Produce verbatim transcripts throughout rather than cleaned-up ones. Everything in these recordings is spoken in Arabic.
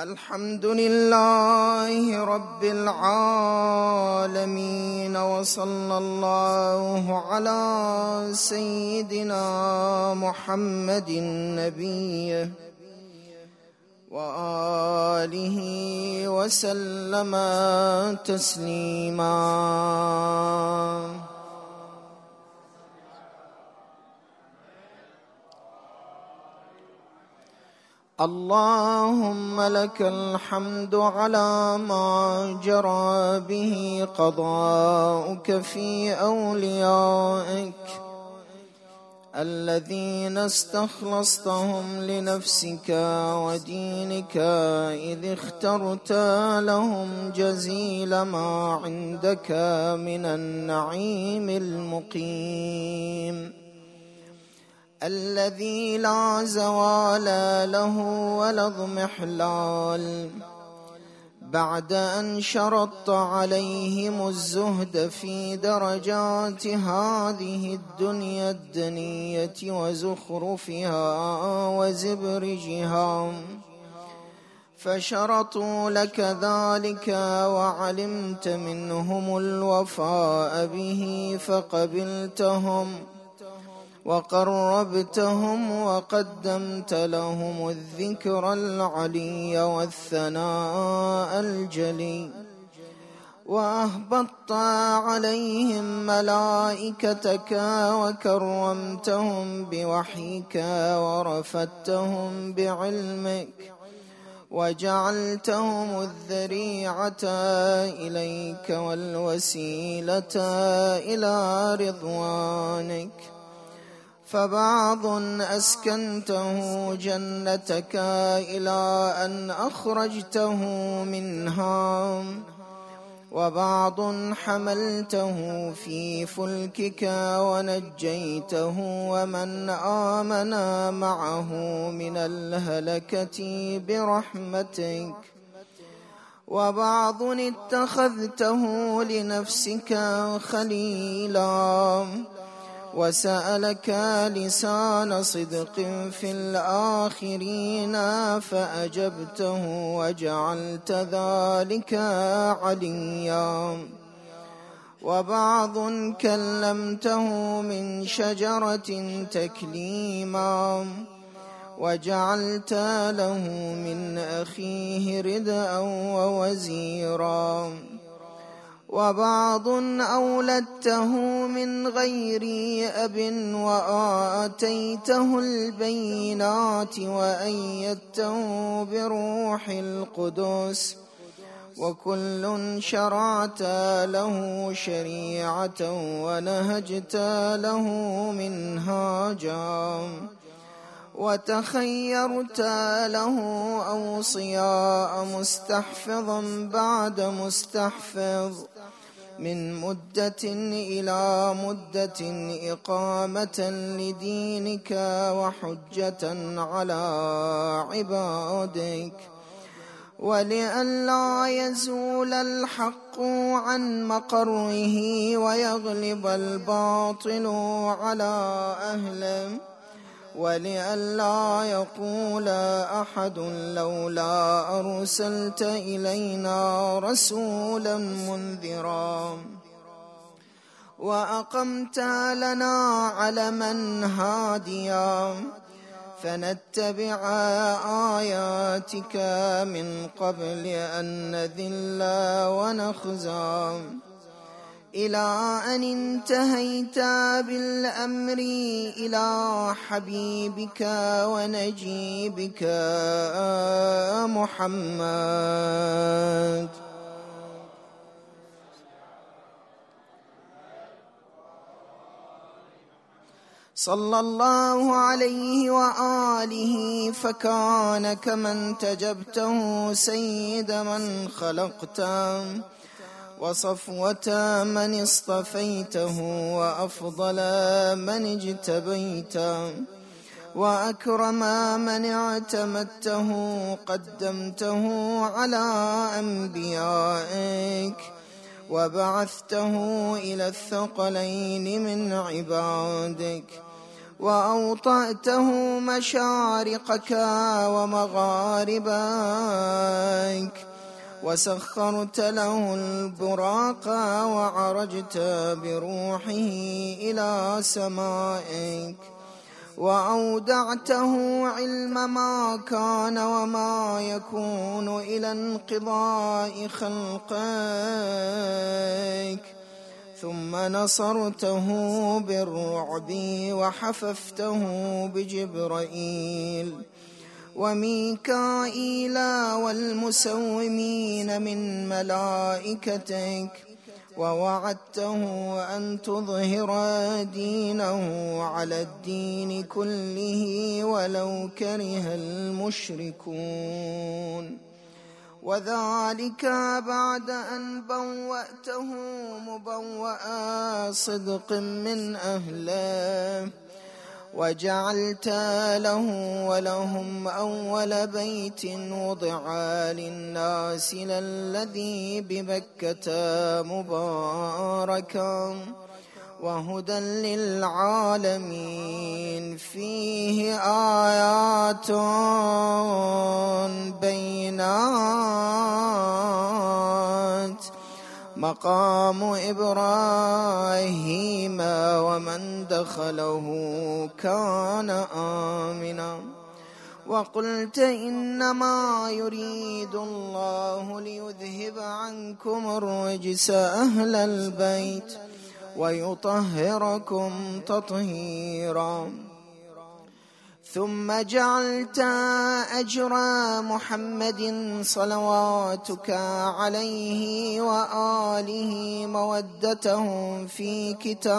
الحمد لله رب العالمين، وصلى الله على سيدنا محمد نبيه وآله وسلم تسليما. اللهم لك الحمد على ما جرى به قضاؤك في أوليائك الذين استخلصتهم لنفسك ودينك، إذ اخترت لهم جزيل ما عندك من النعيم المقيم الذي لا زوال له ولا اضمحلال، بعد أن شرطت عليهم الزهد في درجات هذه الدنيا الدنية وزخرفها وزبرجها، فشرطوا لك ذلك وعلمت منهم الوفاء به فقبلتهم وقربتهم وقدمت لهم الذكر العلي والثناء الجلي، وأهبطت عليهم ملائكتك وكرمتهم بوحيك ورفدتهم بعلمك وجعلتهم الذريعة إليك والوسيلة إلى رضوانك، فبعض أسكنته جنتك إلى أن أخرجته منها، وبعض حملته في فلكك ونجيته ومن آمن معه من الهلكة برحمتك، وبعض اتخذته لنفسك خليلا وسألك لسان صدق في الآخرين فأجبته وجعلت ذلك عليا، وبعض كلمته من شجرة تكليما وجعلت له من أخيه ردءا ووزيرا، وبعض أولدته من غير أب وآتيته البينات وأيدته بروح القدس، وكل شرعت له شريعة ونهجت له منهاجا، وتخيرت له أوصياء مستحفظا بعد مستحفظ من مدة إلى مدة إقامة لدينك وحجة على عبادك، ولئلا يزول الحق عن مقره ويغلب الباطل على أهله، ولئلا يقول أحد لولا أرسلت إلينا رسولا منذرا، وأقمت لنا علما هاديا فنتبع آياتك من قبل أن نذل ونخزى، إلى أن انتهيت بالأمر إلى حبيبك ونجيبك محمد صلى الله عليه وآله، فكان كمن تجبته سيد من خلقته وصفوة من اصطفيته وأفضل من اجتبيته وأكرم من اعتمدته قدمته على أنبيائك وبعثته إلى الثقلين من عبادك، وأوطأته مشارقك ومغاربك، وسخرت له البراق وعرجت بروحه إلى سمائك، وأودعته علم ما كان وما يكون إلى انقضاء خلقك، ثم نصرته بالرعب وحففته بجبرائيل وميكائيل والمسومين من ملائكتك، ووعدته أن تظهر دينه على الدين كله ولو كره المشركون، وذلك بعد أن بوأته مبوأ صدق من أهله، وجعلت له ولهم أول بيت وضع للناس للذي بمكة مباركا وهدى للعالمين، فيه آيات بينات مقام إبراهيم ومن دخله كان آمنا. وقلت إنما يريد الله ليذهب عنكم الرجس أهل البيت ويطهركم تطهيرا. ثم جعلت أجر محمد صلواتك عليه وآله مودتهم في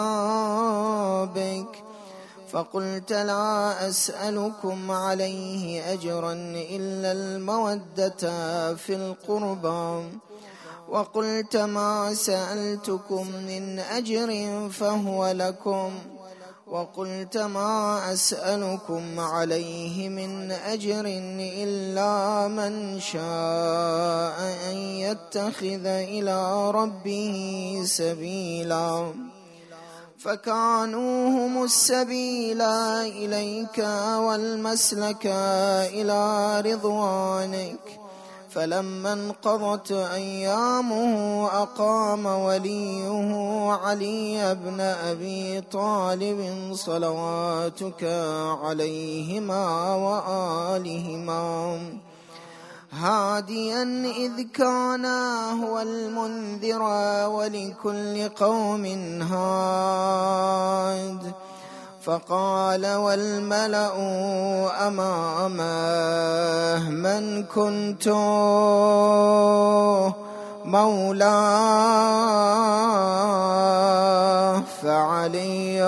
كتابك، فقلت لا أسألكم عليه أجرا إلا المودة في القربى، وقلت ما سألتكم من أجر فهو لكم، وقلت ما أسألكم عليه من أجر إلا من شاء أن يتخذ إلى ربه سبيلا، فكانوا هم السبيل إليك والمسلك إلى رضوانك. فلما انقضت أيامه أقام وليه علي بن أبي طالب صلواتك عليهما وآلهما هاديا، إذ كان هو المنذر ولكل قوم هاد. فقال والملأ أمامه من كنت مولاه فعلي،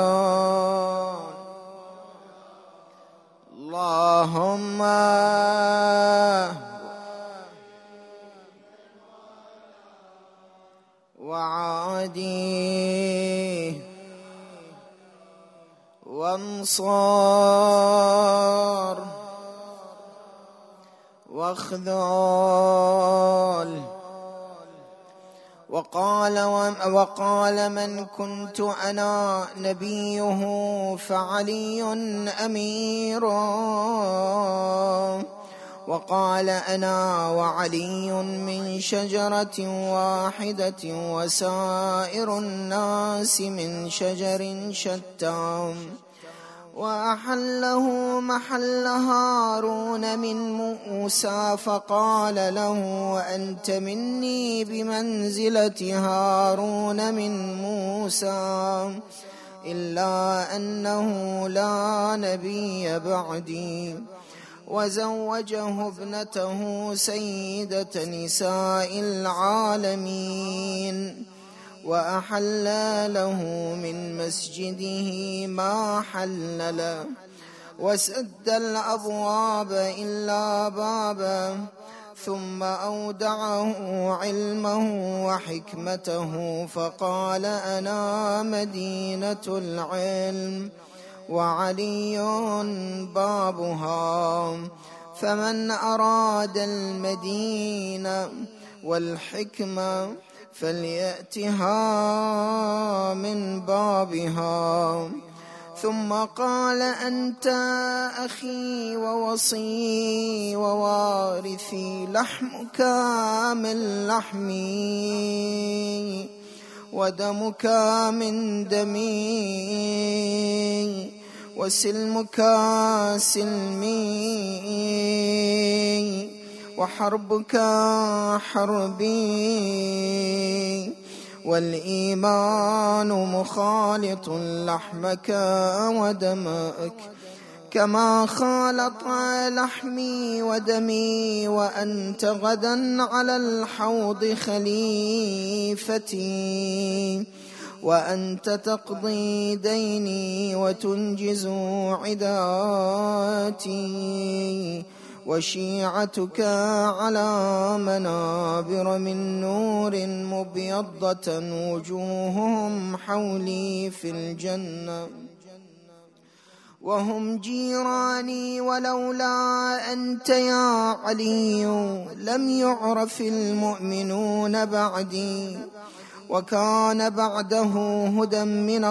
اللهم وعاديه وانصار واخذل. وقال, وقال من كنت أنا نبيه فعلي أميرا، وقال أنا وعلي من شجرة واحدة وسائر الناس من شجر شتى. وأحله محل هارون من موسى، فقال له أنت مني بمنزلة هارون من موسى، إلا أنه لا نبي بعدي. وزوجه ابنته سيدة نساء العالمين، وأحل له من مسجده ما حل له، وسد الأبواب إلا بابا، ثم أودعه علمه وحكمته، فقال أنا مدينة العلم وعلي بابها، فمن أراد المدينة والحكمة فليأتها من بابها. ثم قال أنت أخي ووصي ووارثي، لحمك من لحمي ودمك من دمي وسلمك سلمي وحربك حربي، والإيمان مخالط لحمك ودمك كما خالط لحمي ودمي، وأنت غدا على الحوض خليفتي، وأنت تقضي ديني وتنجز عداتي، وشيعتك على منابر من نور مبيضة وجوههم حولي في الجنة، وهم جيراني، ولولا أنت يا علي لم يعرف المؤمنون بعدي، وكان بعده هدى من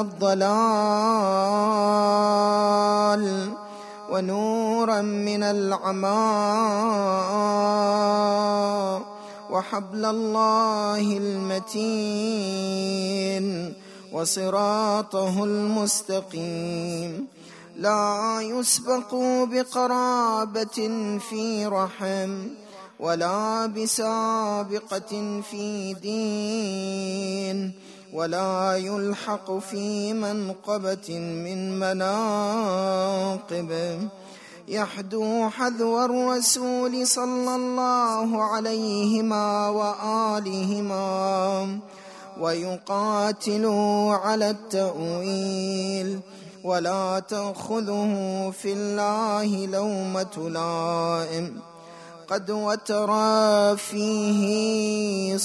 الضلال ونورا من العمى، وحبل الله المتين وصراطه المستقيم، لا يسبق بقرابة في رحم ولا بسابقة في دين، ولا يلحق في منقبة من مناقبه، يحدو حذو الرسول صلى الله عليهما وآلهما، ويقاتل على التأويل، ولا تأخذه في الله لومة لائم، قد وترى فيه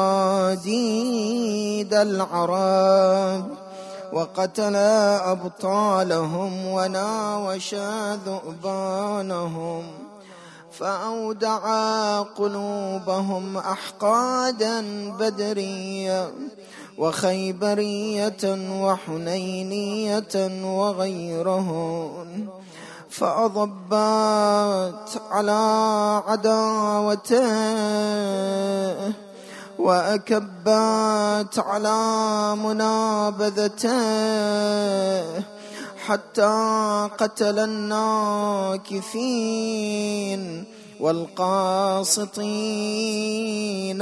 صناديد العرب، وقتل أبطالهم وناوش ذؤبانهم، فأودع قلوبهم أحقادا بدرية وخيبرية وحنينية وغيرهن، فأضبت على عداوته وأكبت على منابذته، حتى قتل الناكثين والقاسطين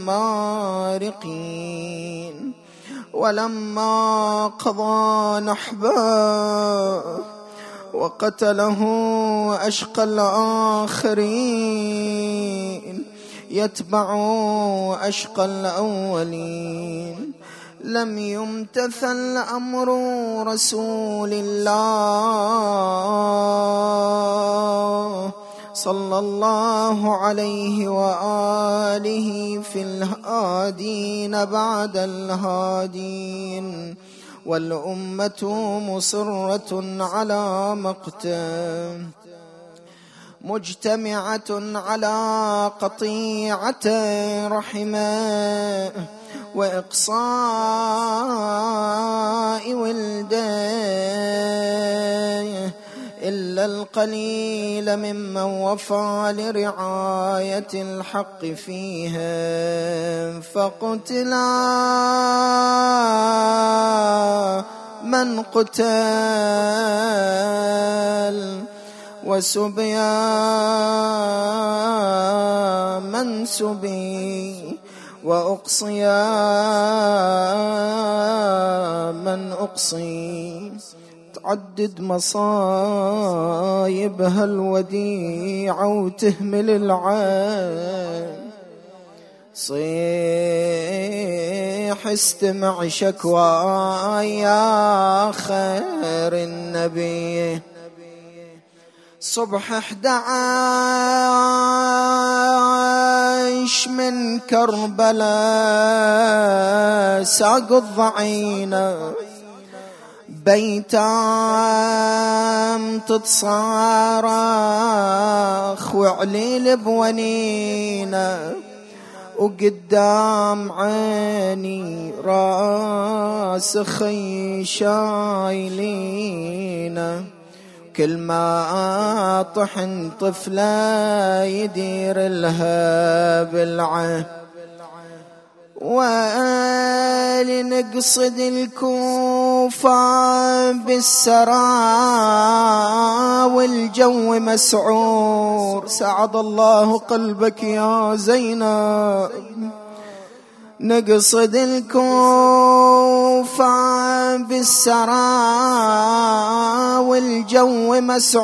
والمارقين، ولما قضى نحبه وقتله أشقى الآخرين يتبع أشقى الأولين، لم يمتثل أمر رسول الله صلى الله عليه وآله في الهادين بعد الهادين، والأمة مصرة على مقته، مجتمعة على قطيعة رحمه وإقصاء ولده، إلا القليل ممن وفى لرعاية الحق فيهم، فقتلا من قتل، وسبيا من سبي، وأقصيا من أقصي، تعدد مصايبها الوديعة وتهمل العين، صيح استمع شكواي يا خير النبي، صبح احد عاش من كربلاء ساق الضعينة، بيتام تتصارخ وعليل بونينة، وقدام عيني راسخي شايلينه، كل ما طحن طفلة يدير لها بالعين. ولنقصد الكوفة بالسرى والجو مسعور، سعد الله قلبك يا زينب. نقصد الكوفة بالسرى والجو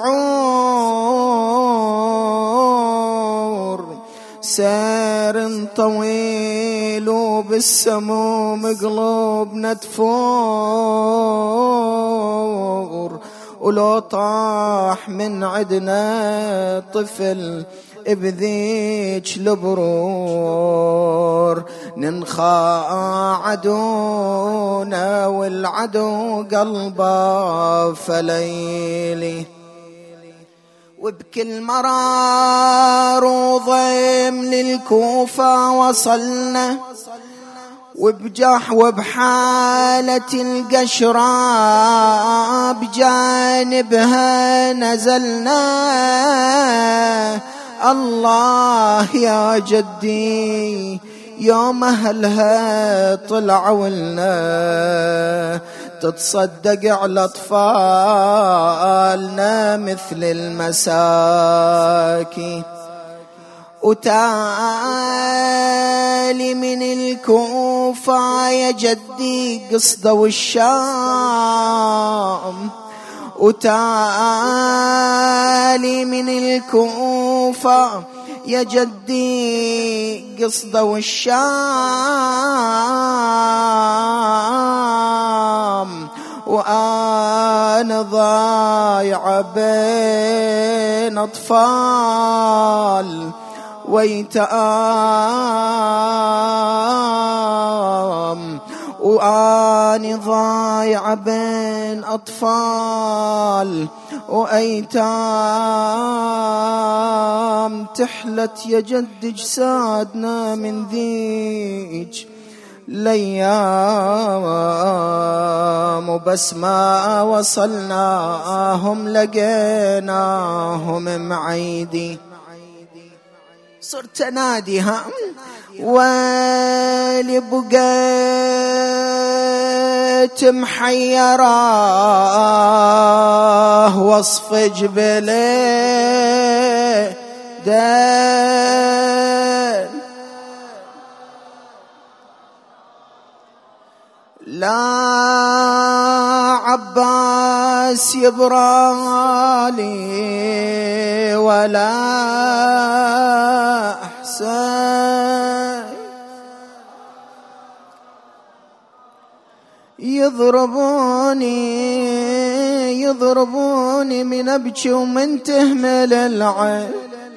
مسعور، سير طويل وبالسموم قلوبنا تفور، ولو طاح من عدنا طفل بذيك البرور، ننخى عدونا والعدو قلبه فليلي. وبكل مرار وضيم للكوفة وصلنا، وبجح وبحالة القشرة بجانبها نزلنا. الله يا جدي يوم أهلها طلعوا لنا، تتصدق على أطفالنا مثل المساكين. وتالي من الكوفة يا جدي قصدوا الشام، وتالي من الكوفة يا جدي قصدوا الشام، وأنا ضايعة بين أطفال ويتام، وأني ضايعة بين أطفال وأيتام. تحلت يا جد جسادنا من ذيج الأيام، وبس ما وصلناهم لقيناهم معيدي. صرت أناديها ويلي بقيت محيرة وصف جبلي دين، لا عباس يبرالي ولا حسين، يضربوني يضربوني من أبكي ومن تهمل العين،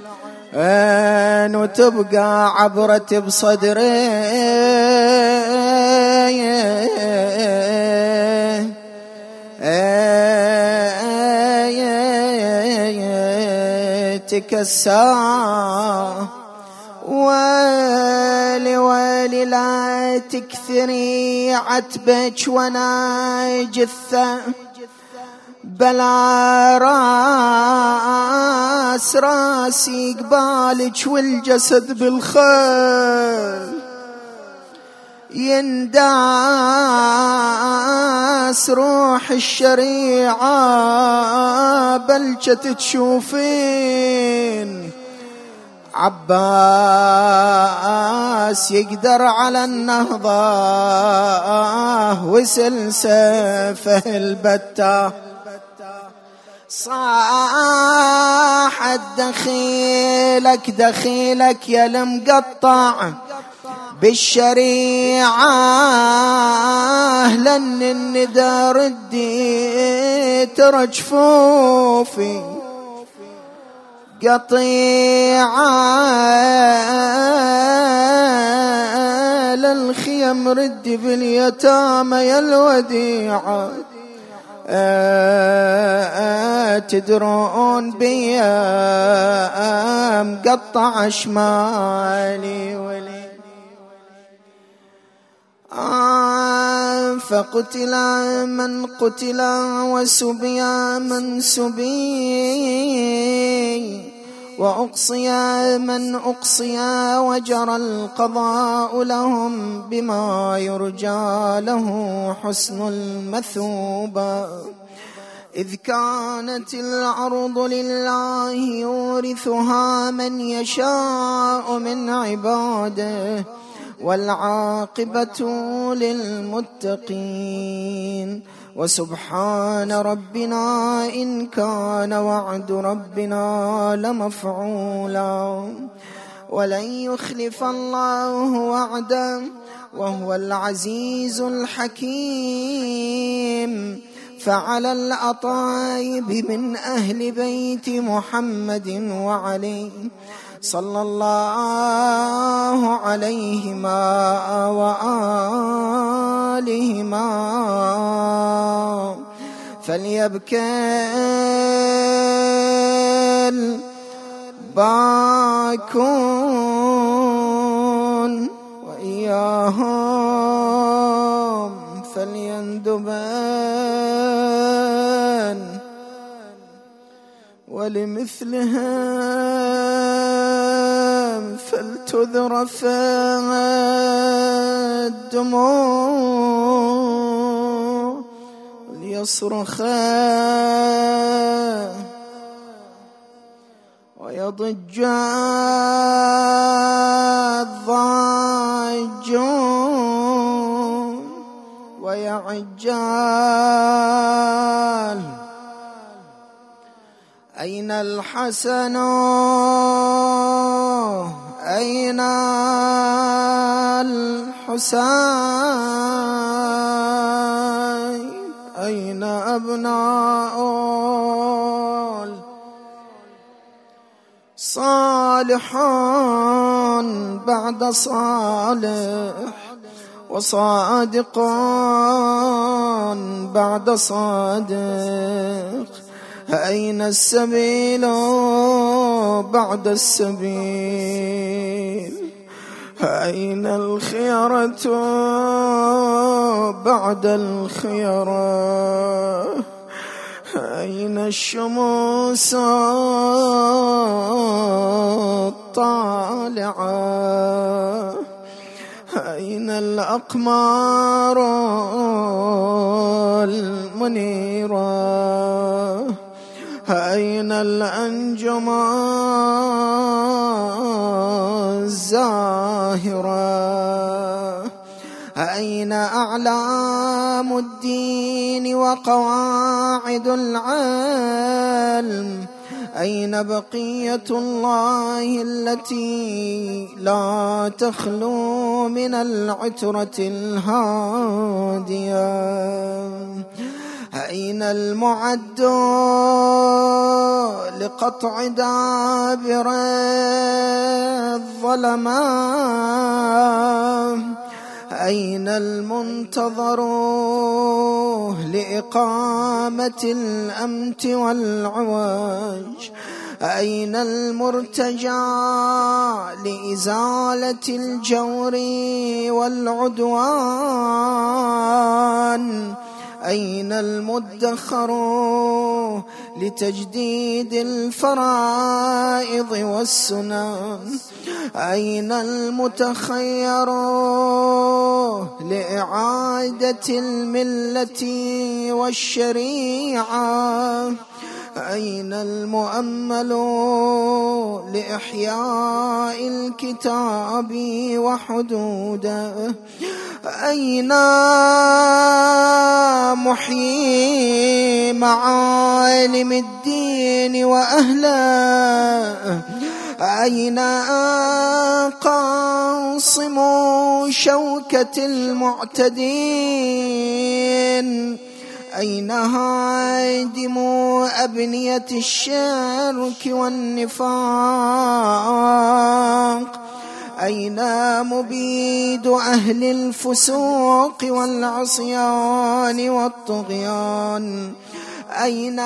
وتبقى عبرتي بصدري تكسى. ويلي ويلي لا تكثري عتبك وانا جثة، بلا راس راسي قبالك والجسد بالخيل، ينداس روح الشريعة بلشت تشوفين. عباس يقدر على النهضة وسلسفه البتة، صاحت دخيلك دخيلك يا المقطع بالشريعة، لن الندى ردي ترى جفوفي قطيعة، للخيم ردي باليتامى يا الوديعة. تدرون بيا مقطع شمالي ولي آه فقتل من قتل وسبي من سبي وأقصي من أقصي وجرى القضاء لهم بما يرجى له حسن المثوبة. إذ كانت الأرض لله يورثها من يشاء من عباده والعاقبة للمتقين. وسبحان ربنا إن كان وعد ربنا لمفعولا ولن يخلف الله وعده وهو العزيز الحكيم. فعلى الأطايب من أهل بيت محمد وعلي صلى الله عليهما وآلهما فليبكي الباكون وإياهم فليندبن ولمثلهم فلتذرف الدموع وليصرخ ويضج الضاجون ويعجل. أين الحسن أين الحسين أين أبناء صالحون بعد صالح وصادقون بعد صادق. أين السبيل بعد السبيل أين الخيرة بعد الخيرة أين الشموس الطالعة أين الأقمار المنيرة أين الأنجم الزاهرة أين أعلام الدين وقواعد العلم أين بقية الله التي لا تخلو من العترة الهادية أين المعد لقطع دابر الظلمات أين المنتظر لإقامة الأمت والعوج أين المرتجى لإزالة الجور والعدوان أين المدخر لتجديد الفرائض والسنن أين المتخير لإعادة الملة والشريعة أين المؤمل لإحياء الكتاب وحدوده أين محيي معالم الدين وأهله أين قاصم شوكة المعتدين أين هادم أبنية الشرك والنفاق أين مبيد أهل الفسوق والعصيان والطغيان أين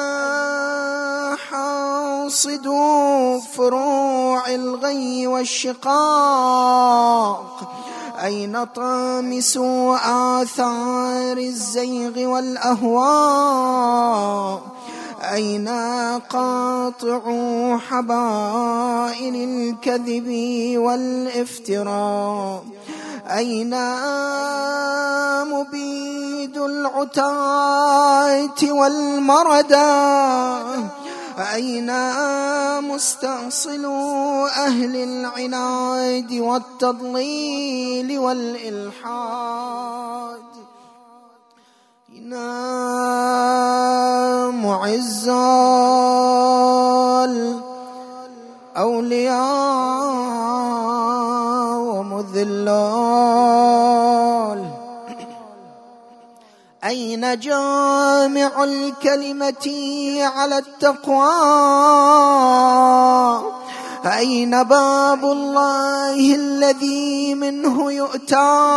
حاصد فروع الغي والشقاق أين طامس آثار الزيغ والأهواء؟ أين قاطع حبائل الكذب والافتراء؟ أين مبيد العتاة والمردى؟ أين مستأصل أهل العناد والتضليل والإلحاد؟ أين معز الأولياء ومذلال؟ أين جامع الكلمة على التقوى؟ أين باب الله الذي منه يؤتى؟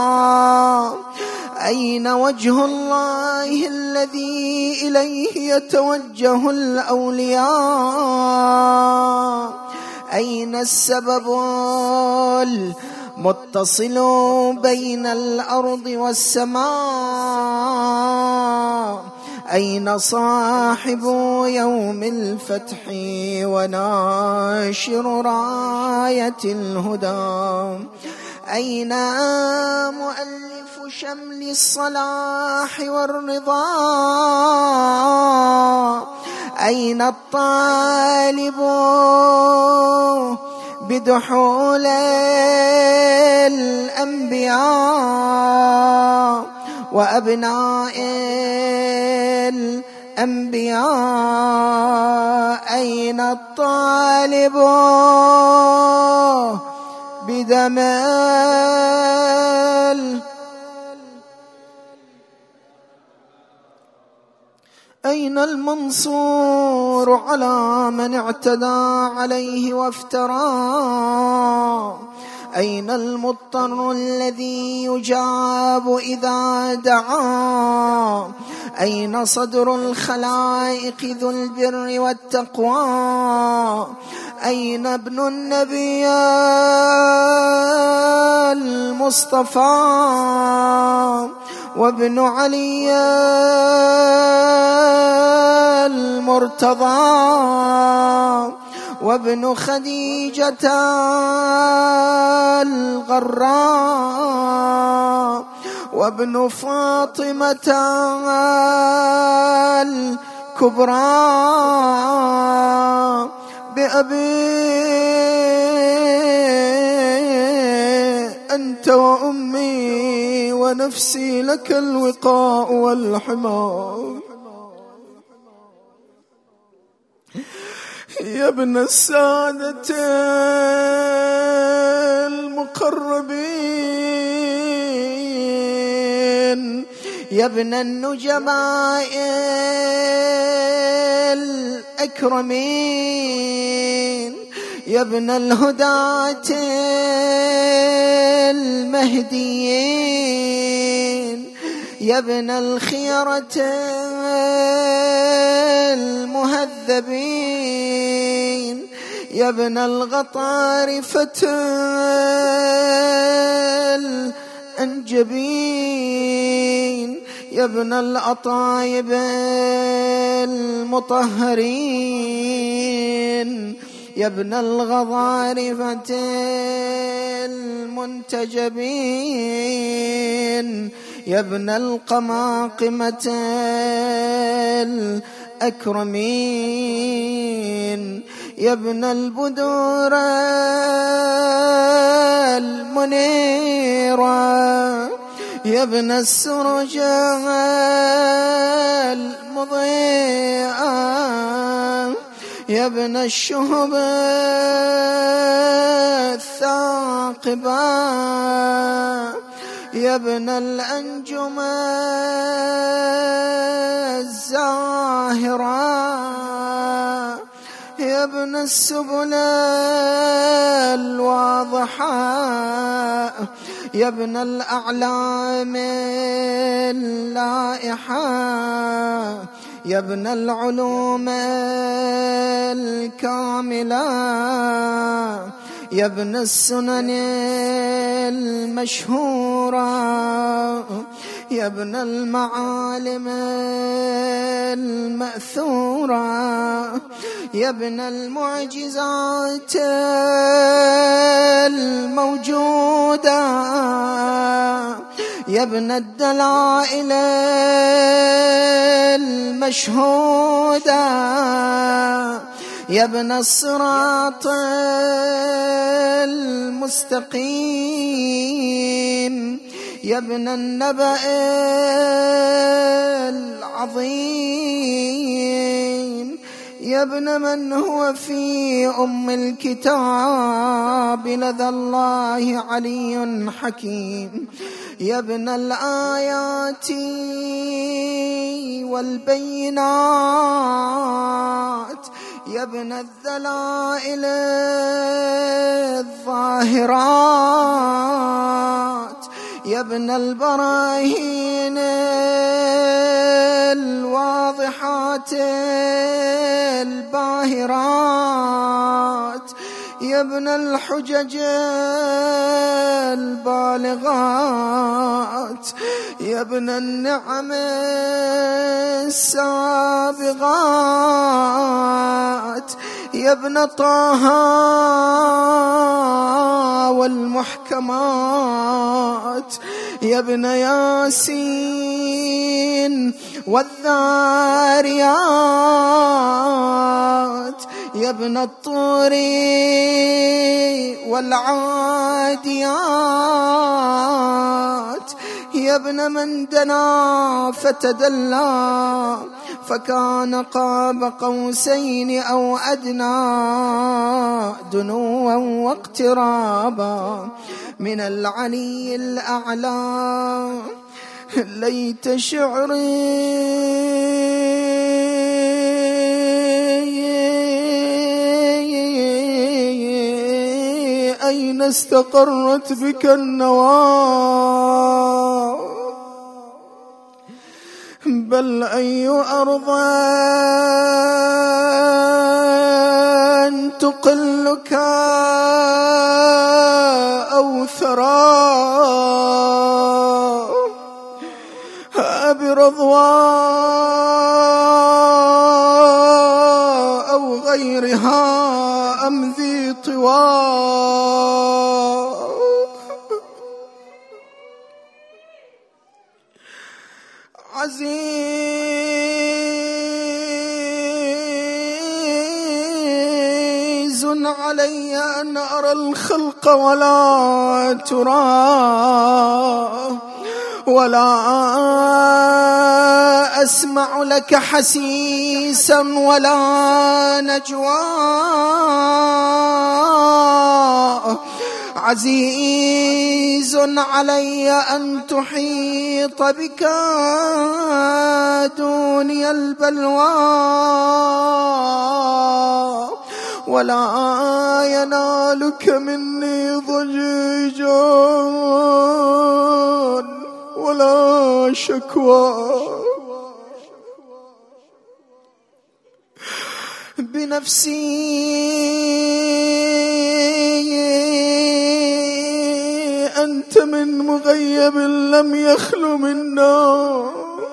أين وجه الله الذي إليه يتوجه الأولياء؟ أين السبب متصل بين الأرض والسماء؟ أين صاحب يوم الفتح وناشر راية الهدى؟ أين مؤلف شمل الصلاح والرضا؟ أين الطالب بدحول الأنبياء وأبناء الأنبياء؟ أين الطالب بدمال؟ أين المنصور على من اعتدى عليه وافترى؟ أين المضطر الذي يجاب إذا دعا؟ أين صدر الخلائق ذو البر والتقوى؟ أين ابن النبي المصطفى وابن علي المرتضى وابن خديجة الغراء وابن فاطمة الكبرى؟ بأبي أنت وأمي ونفسي لك الوقاء والحماء. يا ابن السادة المقربين، يا ابن النجباء الأكرمين، يا ابن الهداة المهديين، يا ابن الخيرة المهذبين، يا ابن الغطارفة الأنجبين، يا ابن الأطايب المطهرين، يا ابن الغضارفة المنتجبين، يا ابن القماقمة الأكرمين، يا ابن البدور المنيرة، يا ابن السرج المضيئة، يا ابن الشهب الثاقبة، يا ابن الأنجم الزاهرة، يا ابن السبل الواضحة، يا ابن الأعلام اللائحة، يا ابن العلوم الكاملة، يا ابن السنن المشهورة، يا ابن المعالم المأثورة، يا ابن المعجزات الموجودة، يا ابن الدلائل المشهودة، يا ابن الصراط المستقيم، يا ابن النبأ العظيم، يا ابن من هو في أم الكتاب لدى الله علي حكيم، يا ابن الآيات والبينات، يا ابن الدلائل الظاهرات، يا ابن البراهين الواضحات الباهرات، يا ابن الحجج البالغات، يا ابن النعم السابغات، يا ابن طه والمحكمات، يا ابن ياسين والذاريات، يا ابن الطور والعاديات، يا ابن من دنا فتدلى فكان قاب قوسين أو أدنى دنوا واقترابا من العلي الأعلى. ليت شعري أين استقرت بك النوى، بل أي أرض تقلك أو ثرى، برضواء أو غيرها أم ذي طواء. عزيز علي أن أرى الخلق ولا ترى، ولا أسمع لك حسيسا ولا نجوى. عزيز علي أن تحيط بك دوني البلوى، ولا ينالك مني ضجيج ولا شكوى. بنفسي أنت من مغيب لم يخل منا،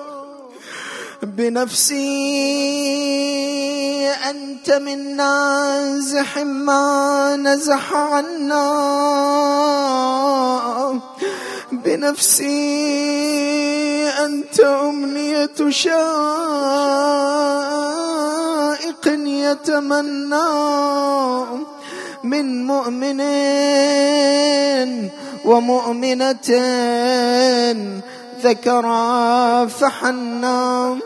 بنفسي أنت من نازح ما نزح عنا، بنفسي أنت أمنية شائق يتمنى من مؤمن ومؤمنة ذكرا فحنا.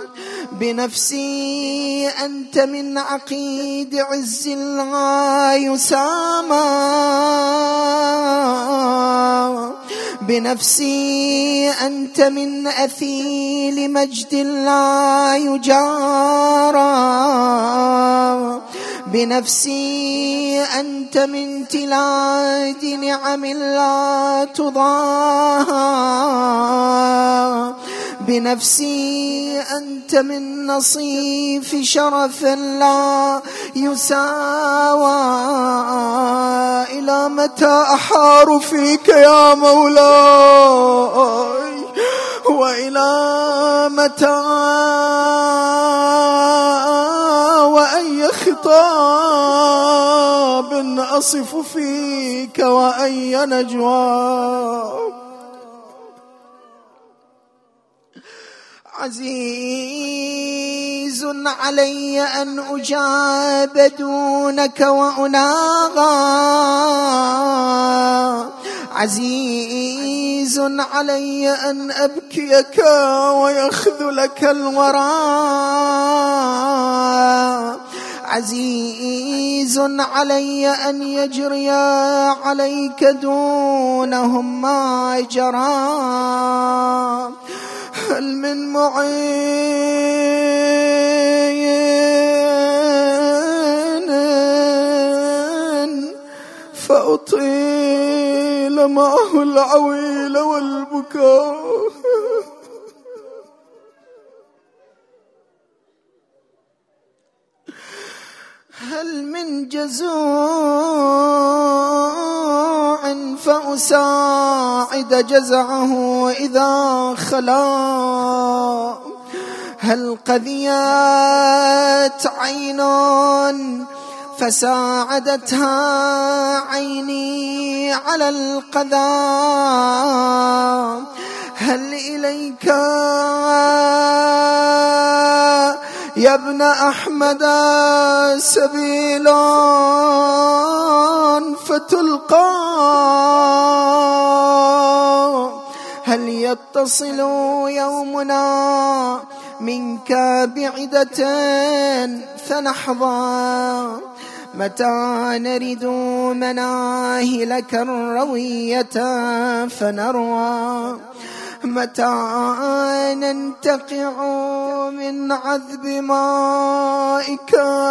بنفسي أنت من عقيد عز لا يسامى، بنفسي أنت من أثيل مجد لا يجارى، بنفسي أنت من تلاد نعم لا تضاهى، بنفسي أنت من نصيف شرف لا يساوى. إلى متى أحار فيك يا مولاي، وإلى متى وأي خطاب أصف فيك وأي نجوى. عزيز علي أن أجاب دونك وأناغى، عزيز علي أن أبكيك ويخذلك الورى، عزيز علي أن يجري عليك دونهم ما جرى. هل من معين فأطيل معه العويل والبكاء، هل من جزوع فأساعد جزعه إذا خلا، هل قذيت عين فساعدتها عيني على القذى، هل إليك يا ابن أحمد سبيل فتلقى، هل يتصل يومنا منك بعدة فنحظى، متى نرد مناهلك الروية فنروى، متى ننتقع من عذب مائك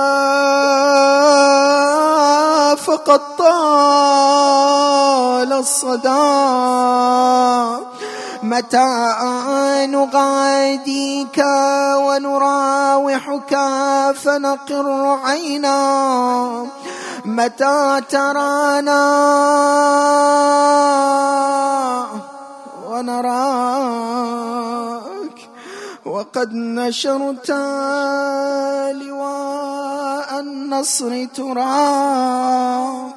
فقد طال الصدى، متى نغاديك ونراوحك فنقر عينا، متى ترانا ونراك وقد نشرت لواء النصر ترى،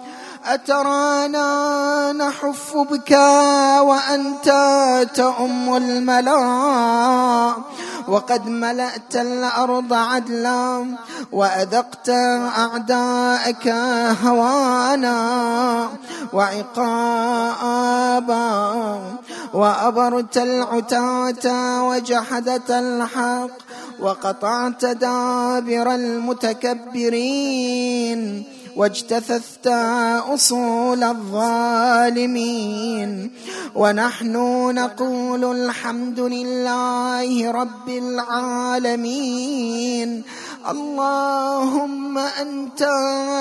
أترانا نحف بك وأنت تأم الملا، وقد ملأت الأرض عدلا وأذقت أعداءك هوانا وعقابا، وأبرت العتاة وجحدت الحق وقطعت دابر المتكبرين واجتثثت أصول الظالمين، ونحن نقول الحمد لله رب العالمين. اللهم أنت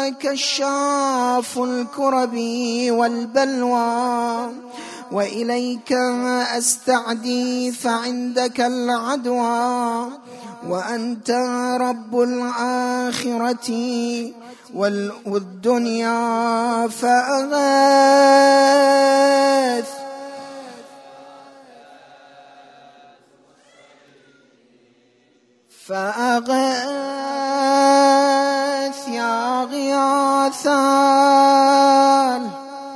كشاف الكرب والبلوى، وإليك أستعدي فعندك العدوى، وأنت رب الآخرة والدنيا فأغاث فأغاث يا غياثان.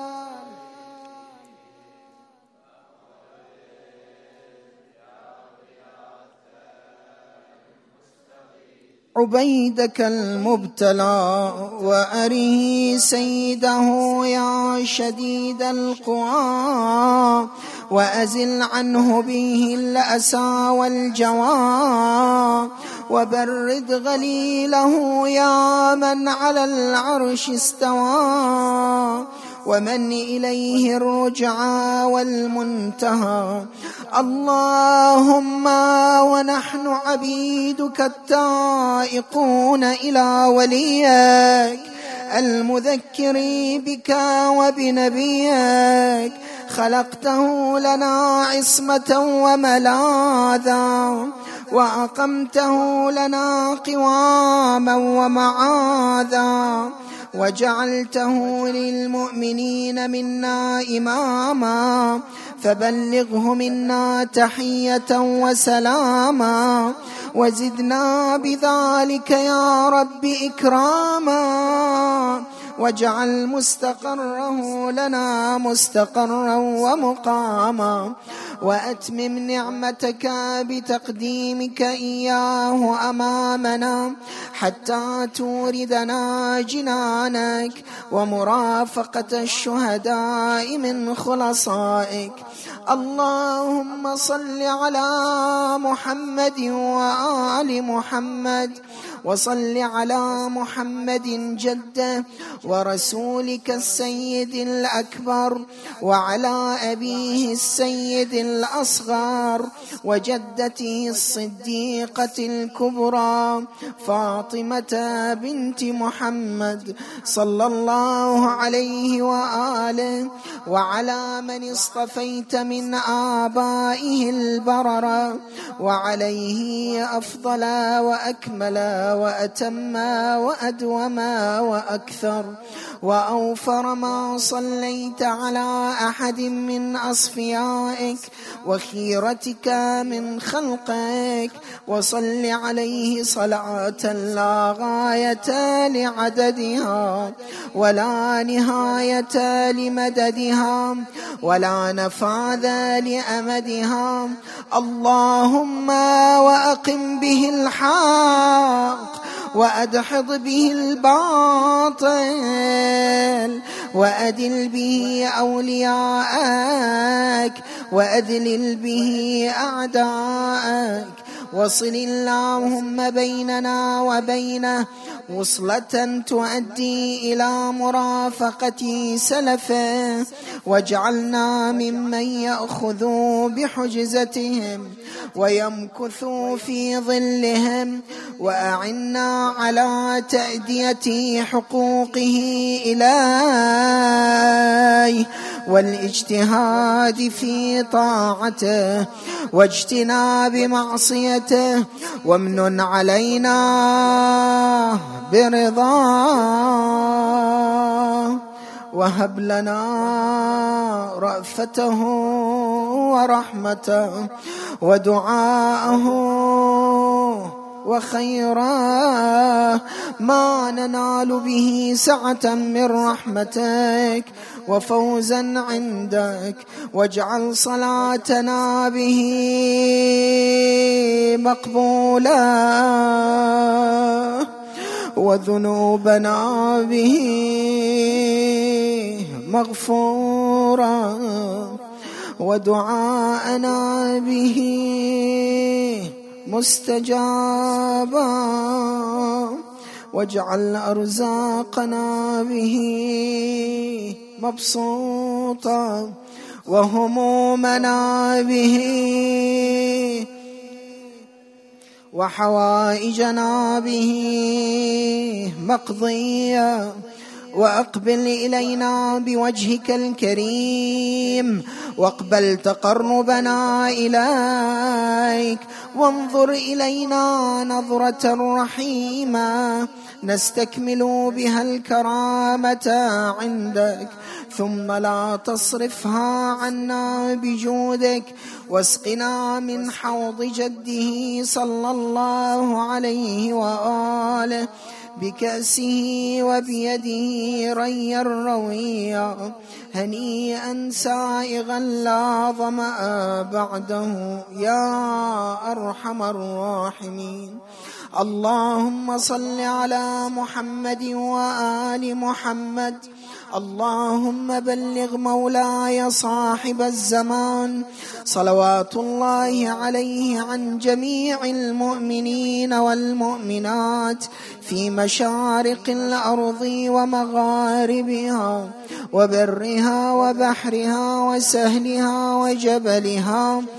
عبيدك المبتلى وأره سيده يا شديد القوى، وأزل عنه به الأسى والجوى، وبرد غليله يا من على العرش استوى، ومن إليه الرجعى والمنتهى. اللهم ونحن عبيدك التائقون إلى وليك المذكر بك وبنبيك، خلقته لنا عصمة وملاذا، وأقمته لنا قواما ومعاذا، وجعلته للمؤمنين منا إماما، فبلغه منا تحية وسلاما، وزدنا بذلك يا رب إكراما، واجعل مستقره لنا مستقرا ومقاما، وأتمم نعمتك بتقديمك إياه أمامنا حتى توردنا جنانك ومرافقة الشهداء من خلصائك. اللهم صل على محمد وآل محمد، وصل على محمد جده ورسولك السيد الأكبر، وعلى أبيه السيد الأصغر، وجدته الصديقة الكبرى فاطمة بنت محمد صلى الله عليه وآله، وعلى من اصطفيت من آبائه البررة، وعليه أفضل وأكمل وأتم وأدوم وأكثر وأوفر ما صليت على أحد من أصفيائك وخيرتك من خلقك، وصل عليه صلاة لا غاية لعددها ولا نهاية لمددها ولا نفاذ لأمدها. اللهم وأقم به الحق، وأدحض به الباطل، وأدل به أولياءك، وأذلل به أعداءك، وصل اللهم بيننا وبينه وصلة تؤدي إلى مرافقة سلفه، واجعلنا ممن يأخذ بحجزتهم ويمكث في ظلهم، وأعنا على تأدية حقوقه إليه والاجتهاد في طاعته واجتناب معصيته، وامنن علينا برضاه، وهب لنا رأفته ورحمته ودعاءه وخيرا ما ننال به سعة من رحمتك وفوزا عندك، واجعل صلاتنا به مقبولة وذنوبنا به مغفورا ودعاءنا به مستجابا، واجعل أرزاقنا به مبسوطا وهمومنا به وحوائجنا به مقضية، وأقبل إلينا بوجهك الكريم، واقبل تقربنا إليك، وانظر إلينا نظرة رحيمة نستكمل بها الكرامة عندك، ثم لا تصرفها عنا بجودك، واسقنا من حوض جده صلى الله عليه وآله بكأسه وبيده ريا رويا هنيئا سائغا لا ظمأ بعده يا أرحم الراحمين. اللهم صل على محمد وآل محمد. اللهم بلغ مولاي صاحب الزمان صلوات الله عليه عن جميع المؤمنين والمؤمنات في مشارق الأرض ومغاربها وبرها وبحرها وسهلها وجبلها،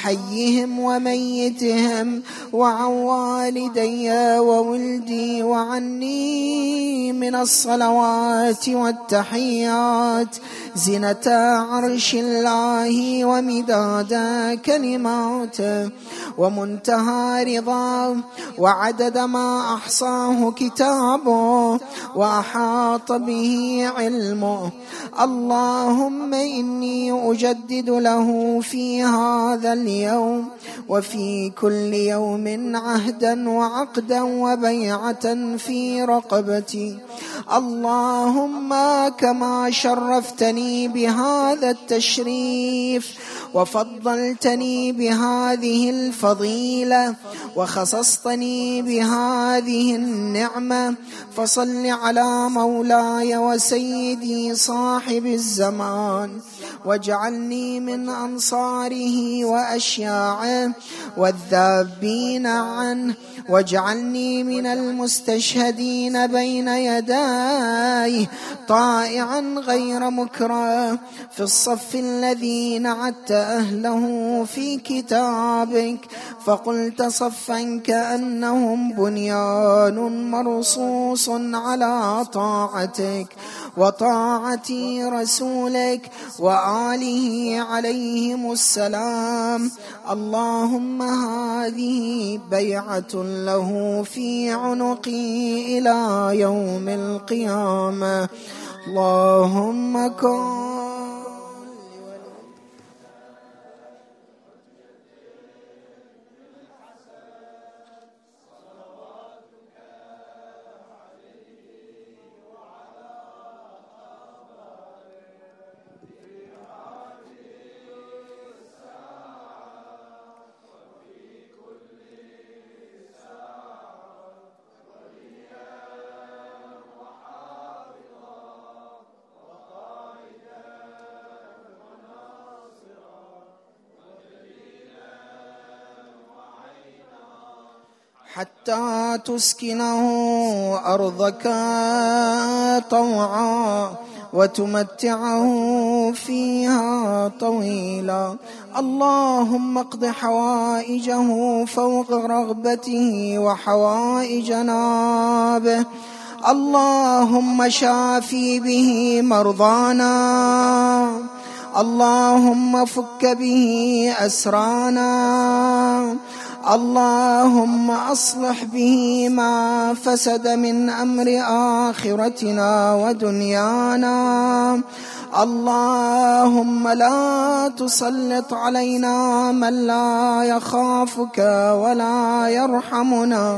حيهم وميتهم، وعن والدي وولدي، وعني من الصلوات والتحيات زنة عرش الله ومداد كلماته ومنتهى رضاه وعدد ما أحصاه كتابه وأحاط به علمه. اللهم إني أجدد له في هذا اليوم وفي كل يوم عهدا وعقدا وبيعة في رقبتي. اللهم كما شرفتني بهذا التشريف وفضلتني بهذه الفضيلة وخصصتني بهذه النعمة، فصل على مولاي وسيدي صاحب الزمان، واجعلني من أنصاره وأشياعه والذابين عنه، واجعلني من المستشهدين بين يديه طائعا غير مكره في الصف الذي نعدت أهله في كتابك، فقلت صفا كأنهم بنيان مرصوص على طاعتك وطاعة رسولك وآله عليهم السلام. اللهم هذه بيعة له في عنقي إلى يوم القيامة. اللهم كن حتى تسكنه أرضك طوعا وتمتعه فيها طويلا. اللهم اقض حوائجه فوق رغبته وحوائجنا به. اللهم شافي به مرضانا، اللهم فك به أسرانا، اللهم أصلح به ما فسد من أمر آخرتنا ودنيانا. اللهم لا تسلط علينا من لا يخافك ولا يرحمنا.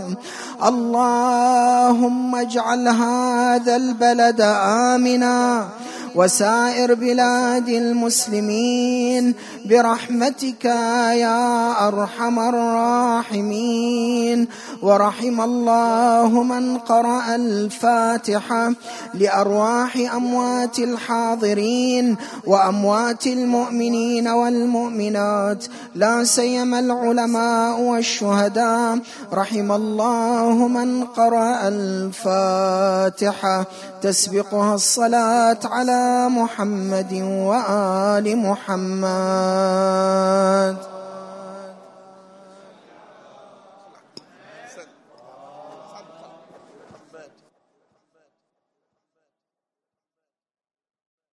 اللهم اجعل هذا البلد آمنا وسائر بلاد المسلمين برحمتك يا أرحم الراحمين. ورحم الله من قرأ الفاتحة لأرواح أموات الحاضرين وأموات المؤمنين والمؤمنات، لا سيما العلماء والشهداء. رحم الله من قرأ الفاتحة تسبقها الصلاة على محمد وآل محمد.